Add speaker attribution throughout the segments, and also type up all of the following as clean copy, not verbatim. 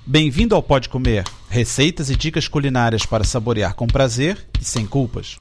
Speaker 1: Bem-vindo ao Pode Comer, receitas e dicas culinárias para saborear com prazer e sem culpas.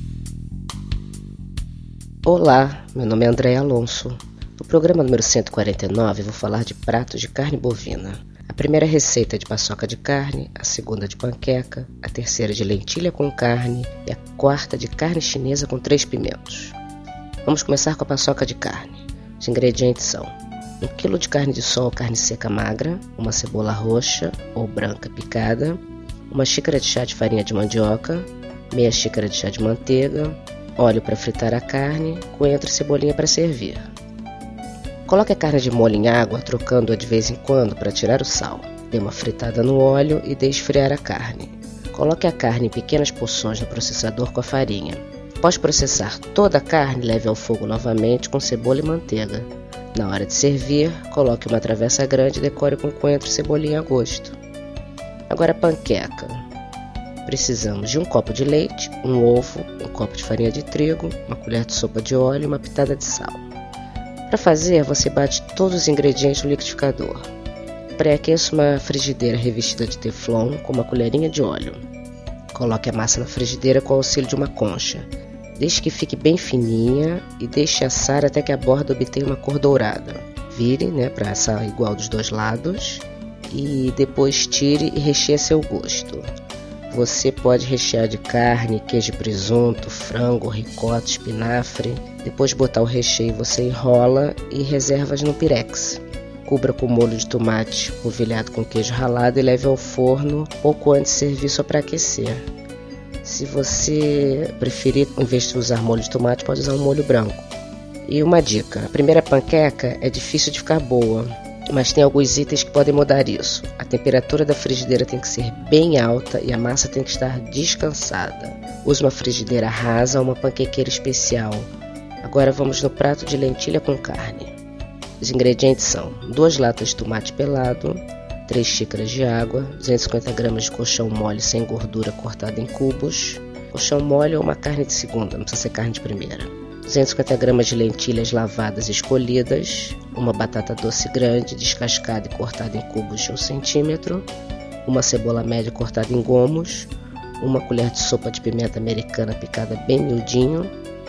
Speaker 2: Olá, meu nome é Andréia Alonso. No programa número 149 vou falar de pratos de carne bovina. A primeira receita é de paçoca de carne, a segunda de panqueca, a terceira de lentilha com carne e a quarta de carne chinesa com 3 pimentos. Vamos começar com a paçoca de carne. Os ingredientes são 1 kg de carne de sol, carne seca magra, uma cebola roxa ou branca picada, uma xícara de chá de farinha de mandioca, meia xícara de chá de manteiga, óleo para fritar a carne, coentro e cebolinha para servir. Coloque a carne de molho em água, trocando-a de vez em quando para tirar o sal. Dê uma fritada no óleo e deixe esfriar a carne. Coloque a carne em pequenas porções no processador com a farinha. Após processar toda a carne, leve ao fogo novamente com cebola e manteiga. Na hora de servir, coloque uma travessa grande e decore com coentro e cebolinha a gosto. Agora a panqueca. Precisamos de 1 copo de leite, 1 ovo, 1 copo de farinha de trigo, uma colher de sopa de óleo e uma pitada de sal. Para fazer, você bate todos os ingredientes no liquidificador. Pré-aqueça uma frigideira revestida de teflon com uma colherinha de óleo. Coloque a massa na frigideira com o auxílio de uma concha. Deixe que fique bem fininha e deixe assar até que a borda obtenha uma cor dourada. Vire, para assar igual dos dois lados e depois tire e recheie a seu gosto. Você pode rechear de carne, queijo, presunto, frango, ricota, espinafre. Depois de botar o recheio, você enrola e reserva no pirex. Cubra com molho de tomate polvilhado com queijo ralado e leve ao forno pouco antes de servir só para aquecer. Se você preferir, em vez de usar molho de tomate, pode usar um molho branco. E uma dica, a primeira panqueca é difícil de ficar boa, mas tem alguns itens que podem mudar isso. A temperatura da frigideira tem que ser bem alta e a massa tem que estar descansada. Use uma frigideira rasa ou uma panquequeira especial. Agora vamos no prato de lentilha com carne. Os ingredientes são 2 latas de tomate pelado, 3 xícaras de água, 250 gramas de colchão mole sem gordura cortado em cubos. Colchão mole ou uma carne de segunda, não precisa ser carne de primeira. 250 gramas de lentilhas lavadas e escolhidas, uma batata doce grande, descascada e cortada em cubos de 1 centímetro, uma cebola média cortada em gomos, uma colher de sopa de pimenta americana picada bem miudinho,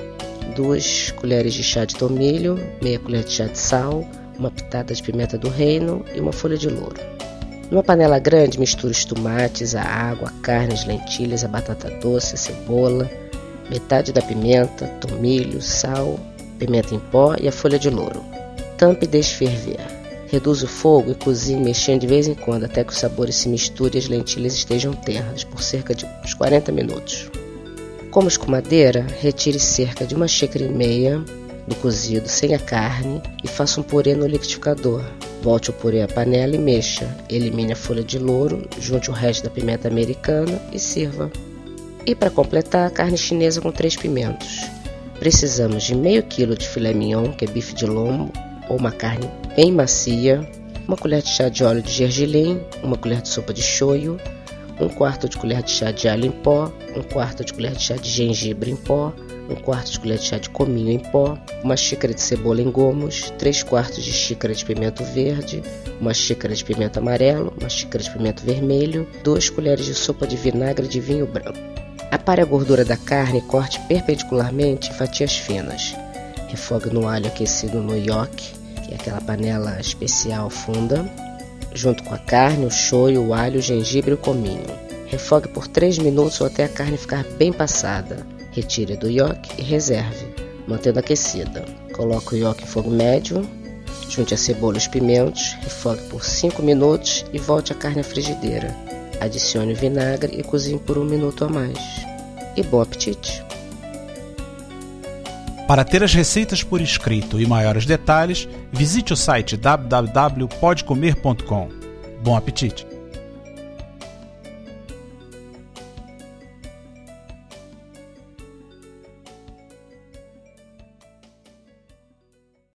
Speaker 2: 2 colheres de chá de tomilho, meia colher de chá de sal, uma pitada de pimenta do reino e uma folha de louro. Numa panela grande, misture os tomates, a água, a carne, as lentilhas, a batata doce, a cebola, metade da pimenta, tomilho, sal, pimenta em pó e a folha de louro. Tampe e deixe ferver. Reduza o fogo e cozinhe mexendo de vez em quando até que os sabores se misturem e as lentilhas estejam tenras por cerca de uns 40 minutos. Como escumadeira, retire cerca de 1,5 xícaras do cozido sem a carne e faça um purê no liquidificador. Volte o purê à panela e mexa. Elimine a folha de louro, junte o resto da pimenta americana e sirva. E para completar, a carne chinesa com 3 pimentos. Precisamos de meio quilo de filé mignon, que é bife de lombo, ou uma carne bem macia, uma colher de chá de óleo de gergelim, uma colher de sopa de shoyu, 1/4 de colher de chá de alho em pó, 1/4 de colher de chá de gengibre em pó, 1/4 de colher de chá de cominho em pó, uma xícara de cebola em gomos, 3/4 de xícara de pimento verde, uma xícara de pimento amarelo, uma xícara de pimento vermelho, 2 colheres de sopa de vinagre de vinho branco. Apare a gordura da carne e corte perpendicularmente em fatias finas. Refogue no alho aquecido no nhoque, que é aquela panela especial funda, junto com a carne, o shoyu, o alho, o gengibre e o cominho. Refogue por 3 minutos ou até a carne ficar bem passada. Retire do nhoque e reserve, mantendo aquecida. Coloque o nhoque em fogo médio, junte a cebola e os pimentos, refogue por 5 minutos e volte a carne à frigideira. Adicione o vinagre e cozinhe por 1 minuto a mais. E bom apetite!
Speaker 1: Para ter as receitas por escrito e maiores detalhes, visite o site www.podecomer.com. Bom apetite!